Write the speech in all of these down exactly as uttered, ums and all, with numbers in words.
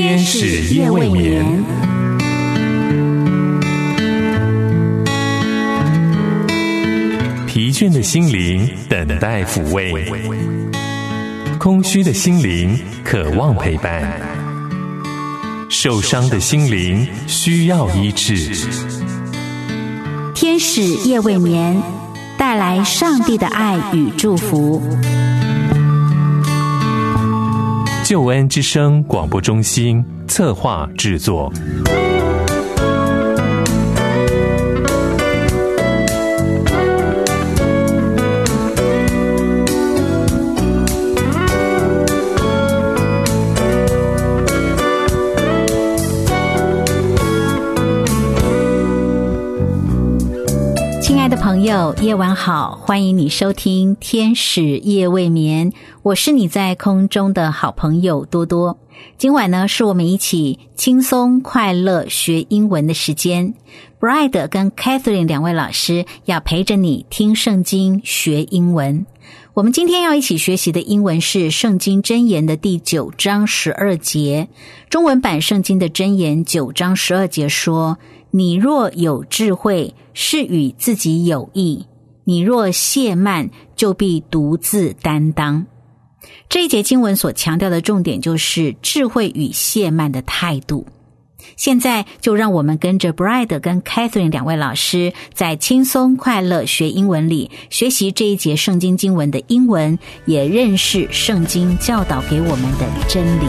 天使夜未眠。疲倦的心灵等待抚慰，空虚的心灵渴望陪伴，受伤的心灵需要医治。 天使夜未眠，带来上帝的爱与祝福。 救恩之声广播中心策划制作。 亲爱的朋友，夜晚好，欢迎你收听天使夜未眠，我是你在空中的好朋友多多。今晚呢，是我们一起轻松快乐学英文的时间。Bride 跟 Catherine 两位老师要陪着你听圣经学英文。我们今天要一起学习的英文是圣经箴言的第九章十二节。中文版圣经的箴言九章十二节说，你若有智慧，是与自己有益；你若懈慢，就必独自担当。这一节经文所强调的重点就是智慧与懈慢的态度。现在就让我们跟着 Bride 跟 Catherine 两位老师，在轻松快乐学英文里学习这一节圣经经文的英文，也认识圣经教导给我们的真理。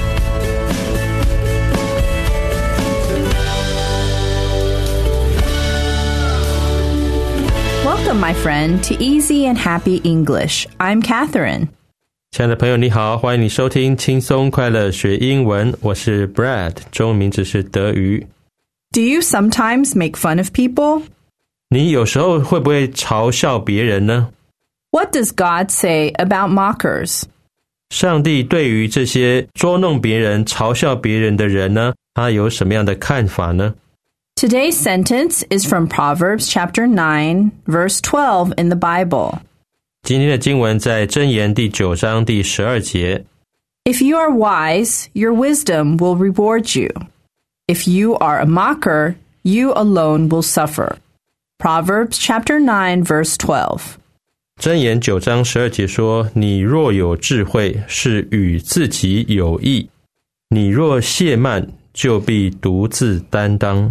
Welcome, my friend, to Easy and Happy English. I'm Catherine. 亲爱的朋友你好，欢迎你收听轻松快乐学英文，我是 Brad， 中文名字是德瑜。 Do you sometimes make fun of people? 你有时候会不会嘲笑别人呢？ What does God say about mockers? 上帝对于这些捉弄别人嘲笑别人的人呢，他有什么样的看法呢？ Today's sentence is from Proverbs chapter nine, verse twelve in the Bible. 今天的经文在箴言第九章第十二节。 If you are wise, your wisdom will reward you. If you are a mocker, you alone will suffer. Proverbs chapter nine, verse twelve. 箴言九章十二节说，你若有智慧，是与自己有益；你若懈慢，就必独自担当。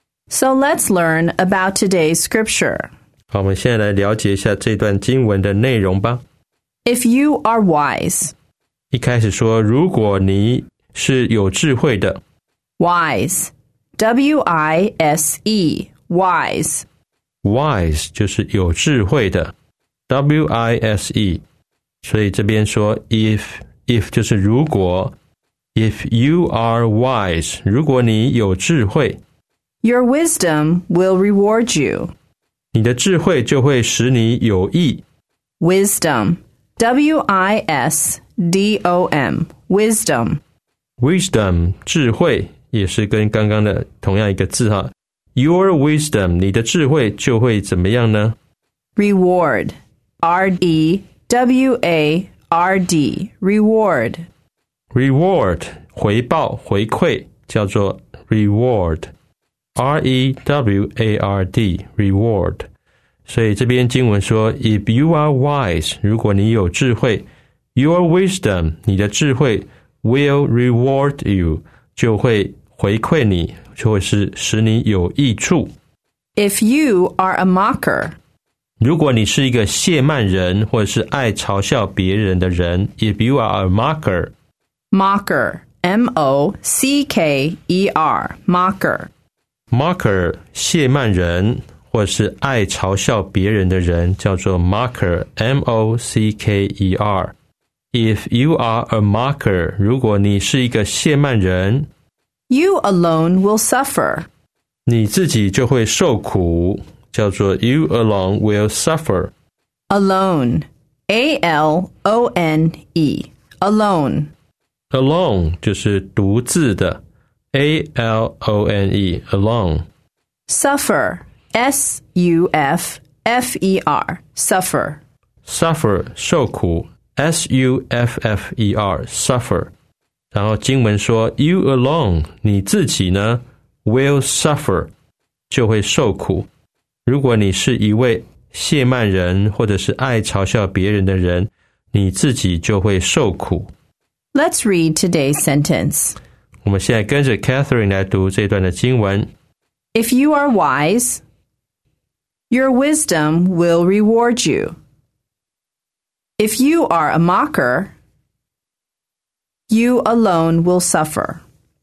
So let's learn about today's scripture. 好，我们现在来了解一下这段经文的内容吧。 If you are wise. 一开始说，如果你是有智慧的。 Wise. W I S E. Wise. Wise 就是有智慧的。W I S E. 所以这边说 if, if 就是如果。If you are wise, 如果你有智慧。 Your wisdom will reward you. 你的智慧就会使你有益。 Wisdom. W I S D O M. Wisdom. Wisdom, 智慧，也是跟刚刚的同样一个字哈。Your wisdom, 你的智慧就会怎么样呢？ Reward. R E W A R D. Reward. Reward, 回报，回馈，叫做 reward。R E W A R D, reward. 所以这边经文说 If you are wise, 如果你有智慧， Your wisdom, 你的智慧 will reward you, 就会回馈你，就会是使你有益处。 If you are a mocker. 如果你是一个懈慢人，或者是爱嘲笑别人的人， If you are a mocker. Mocker. M O C K E R. Mocker.Mocker, 懈慢人，或者是爱嘲笑别人的人，叫做 mocker, M O C K E R. If you are a mocker, 如果你是一个懈慢人， You alone will suffer. 你自己就会受苦，叫做 You alone will suffer. Alone, A L O N E, alone. Alone 就是独自的A L O N E, alone. Suffer, S U F F E R, suffer. Suffer, 受苦 S U F F E R, suffer. 然后经文说 You alone 你自己呢 will suffer 就会受苦。如果你是一位亵慢人或者是爱嘲笑别人的人，你自己就会受苦。 Let's read today's sentence. 我们现在跟着 Catherine 来读这段的经文。 If you are wise, your wisdom will reward you. If you are a mocker, you alone will suffer.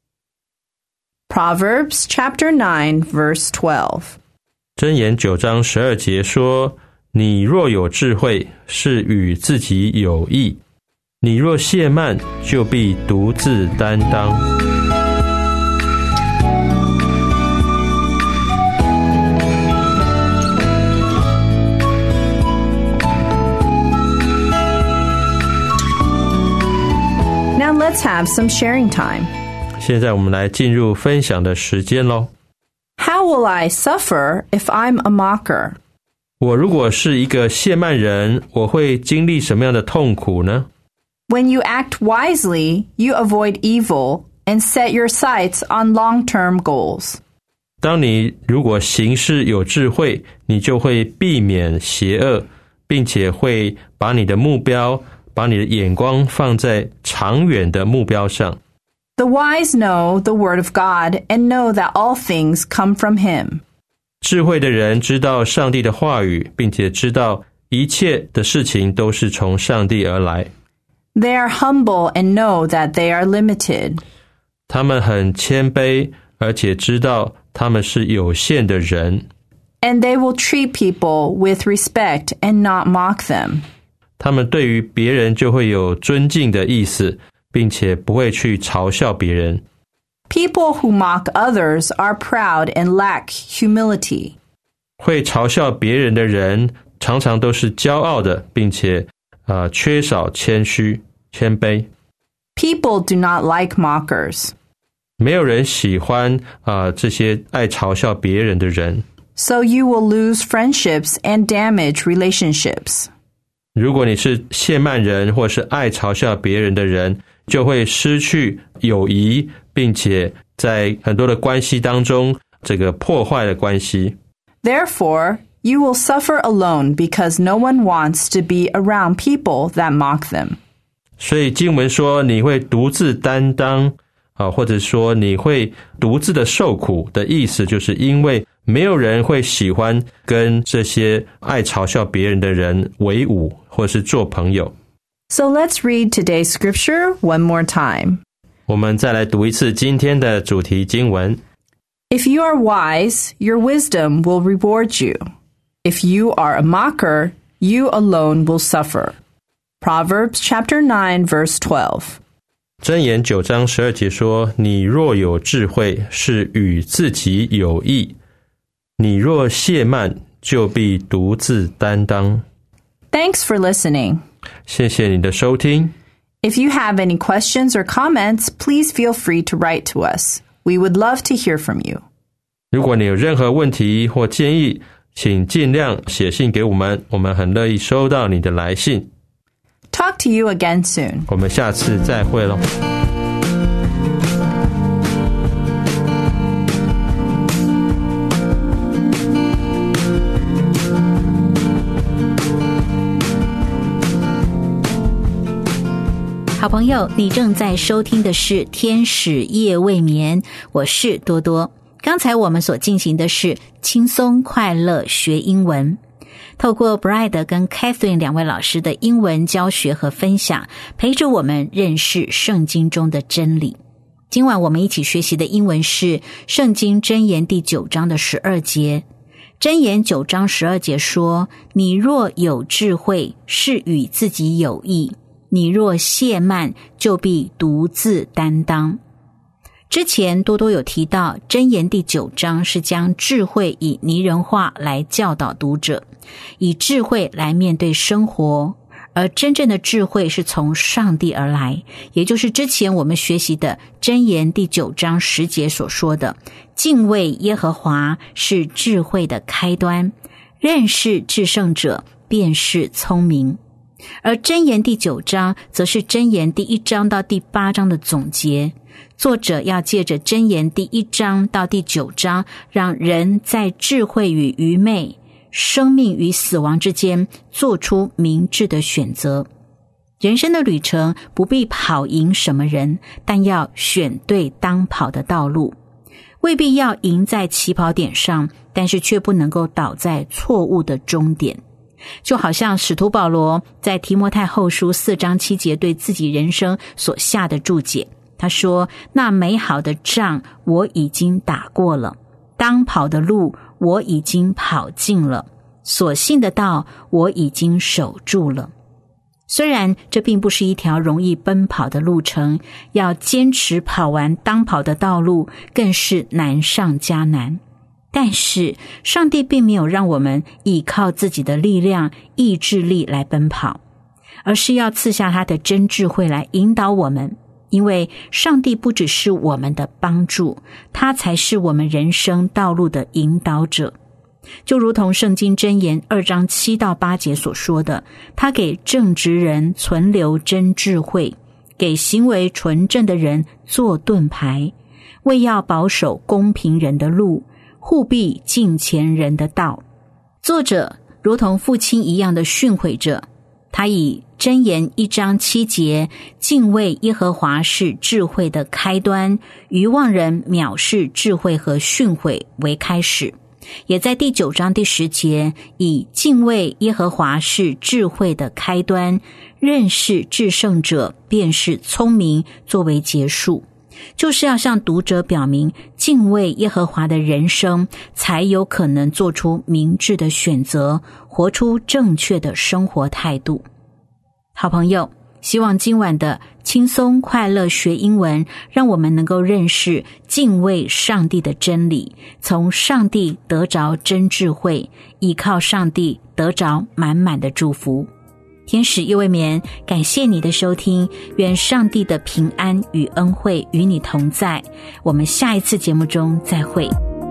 Proverbs chapter nine, verse twelve. 箴言九章十二节说，你若有智慧，是与自己有益；你若懈慢，就必独自担当。 Now let's have some sharing time. 现在我们来进入分享的时间咯。 How will I suffer if I'm a mocker? 我如果是一个亵慢人，我会经历什么样的痛苦呢？ When you act wisely, you avoid evil and set your sights on long-term goals. 当你如果行事有智慧，你就会避免邪恶，并且会把你的目标，把你的眼光放在长远的目标上。 The wise know the word of God and know that all things come from Him. 智慧的人知道上帝的话语，并且知道一切的事情都是从上帝而来。 They are humble and know that they are limited. 他们很谦卑，而且知道他们是有限的人。 And they will treat people with respect and not mock them. 他们对于别人就会有尊敬的意思，并且不会去嘲笑别人。 People who mock others are proud and lack humility. 会嘲笑别人的人，常常都是骄傲的，并且呃缺少谦虚、谦卑。 People do not like mockers. 没有人喜欢啊、呃、这些爱嘲笑别人的人。 So you will lose friendships and damage relationships. 如果你是亵慢人或是爱嘲笑别人的人，就会失去友谊，并且在很多的关系当中，这个破坏了关系。 Therefore, you will suffer alone because no one wants to be around people that mock them. 所以经文说你会独自担当啊，或者说你会独自的受苦的意思，就是因为没有人会喜欢跟这些爱嘲笑别人的人为伍，或是做朋友。 So let's read today's scripture one more time. 我们再来读一次今天的主题经文。 If you are wise, your wisdom will reward you. If you are a mocker, you alone will suffer. Proverbs chapter nine, verse twelve. 箴言九章十二节说，你若有智慧，是与自己有益；你若懈慢，就必独自担当。 Thanks for listening. 谢谢你的收听。 If you have any questions or comments, please feel free to write to us. We would love to hear from you. 如果你有任何问题或建议，请尽量写信给我们，我们很乐意收到你的来信。 Talk to you again soon. 我们下次再会咯。 好朋友，你正在收听的是天使夜未眠，我是多多。刚才我们所进行的是轻松快乐学英文，透过 Bride 跟 Catherine 两位老师的英文教学和分享，陪着我们认识圣经中的真理。今晚我们一起学习的英文是圣经箴言第九章的十二节。箴言九章十二节说，你若有智慧，是与自己有益；你若懈慢，就必独自担当。之前多多有提到，箴言第九章是将智慧以拟人化来教导读者，以智慧来面对生活，而真正的智慧是从上帝而来，也就是之前我们学习的箴言第九章十节所说的，敬畏耶和华是智慧的开端，认识至圣者便是聪明。 而箴言第九章则是箴言第一章到第八章的总结，作者要借着箴言第一章到第九章，让人在智慧与愚昧、生命与死亡之间做出明智的选择。人生的旅程不必跑赢什么人，但要选对当跑的道路。未必要赢在起跑点上，但是却不能够倒在错误的终点。就好像使徒保罗在提摩太后书四章七节对自己人生所下的注解，他说：那美好的仗我已经打过了，当跑的路我已经跑尽了，所信的道我已经守住了。虽然这并不是一条容易奔跑的路程，要坚持跑完当跑的道路更是难上加难，但是上帝并没有让我们依靠自己的力量、意志力来奔跑，而是要赐下他的真智慧来引导我们。因为上帝不只是我们的帮助，他才是我们人生道路的引导者。就如同圣经箴言二章七到八节所说的，他给正直人存留真智慧，给行为纯正的人做盾牌，为要保守公平人的路，护庇敬虔人的道。作者如同父亲一样的训诲着，他以箴言一章七节，敬畏耶和华是智慧的开端，愚妄人藐视智慧和训诲为开始。也在第九章第十节，以敬畏耶和华是智慧的开端，认识至圣者便是聪明作为结束。就是要向读者表明，敬畏耶和华的人生才有可能做出明智的选择，活出正确的生活态度。好朋友，希望今晚的轻松快乐学英文，让我们能够认识敬畏上帝的真理，从上帝得着真智慧，依靠上帝得着满满的祝福。天使夜未眠，感谢你的收听，愿上帝的平安与恩惠与你同在。我们下一次节目中再会。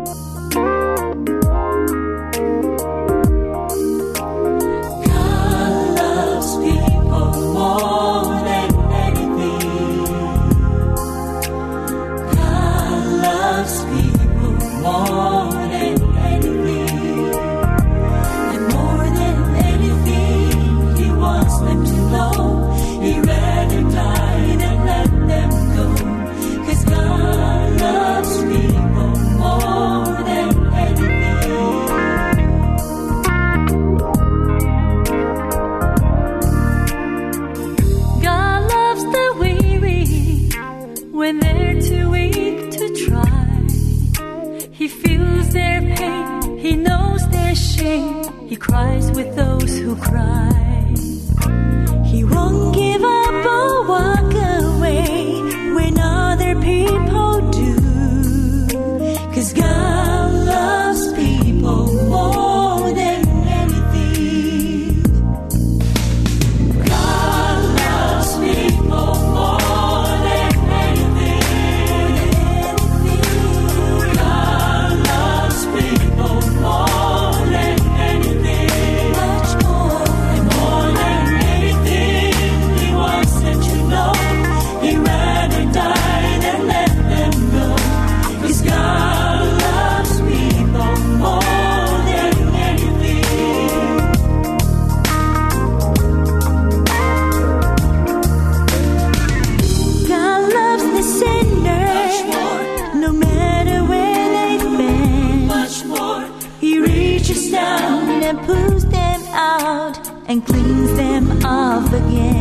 He cries with those who cry. He won't give up or walk away when other people do. 'Cause God loves people more than anything. God loves people more than anything. God loves people more than anything. Much more and more than anything. He wants them to know He'd rather die than let them go. 'Cause God loves people more than anything. God loves the sinner no matter where they've been. Much more. He reaches down and pulls them out and cleans them off again.